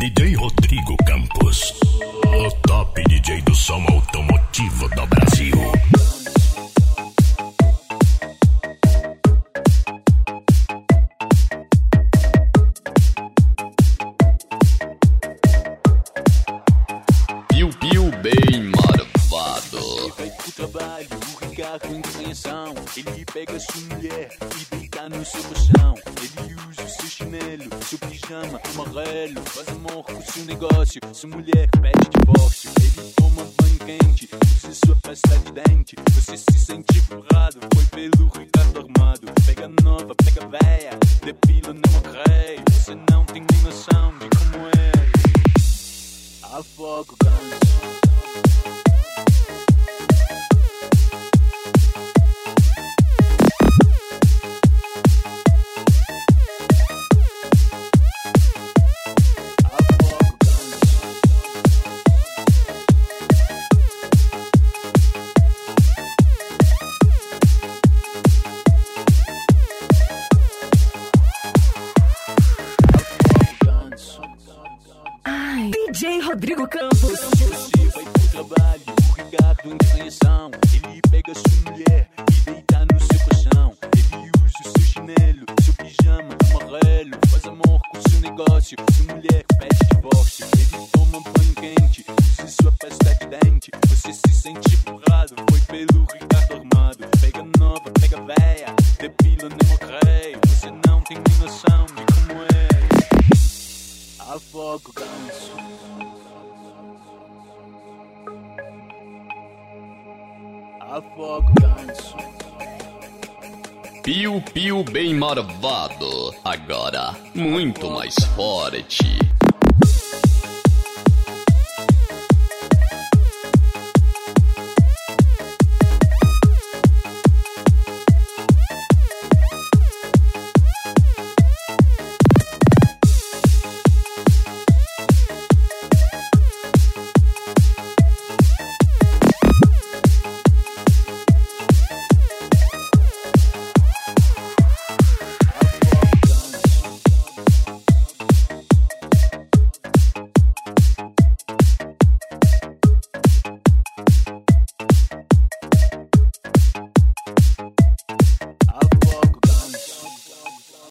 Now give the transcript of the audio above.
DJ Rodrigo Campos, o top DJ do som automotivo do Brasil. Piu-piu bem marvado. Ele vai pro trabalho, o Ricardo em compreensão. Ele pega sua mulher e deita no seu colchão. Ele usa o seu chinelo, seu pijama amarelo. Faz amor com o seu negócio, sua mulher pede divórcio. Ele toma um banho quente, usa sua pasta de dente. Você se sente empurrado, foi pelo Ricardo armado. Pega nova, pega véia, depila, não creio. Você não tem nem noção de como é. Afoga o ganso. DJ Rodrigo Campos. Você vai pro trabalho, o Ricardo em compreensão. Ele pega sua mulher e deita no seu colchão. Ele usa o seu chinelo, seu pijama amarelo. Faz amor com o seu negócio, sua mulher pede divórcio. Ele toma um banho quente, usa sua pasta de dente. Você se sente empurrado, foi pelo Ricardo armado. Pega nova, pega véia, depila, nem creio. Você não tem nem noção de como é. Afoga o ganso. Afoga o ganso. Piu-piu bem marvado. Agora muito mais forte.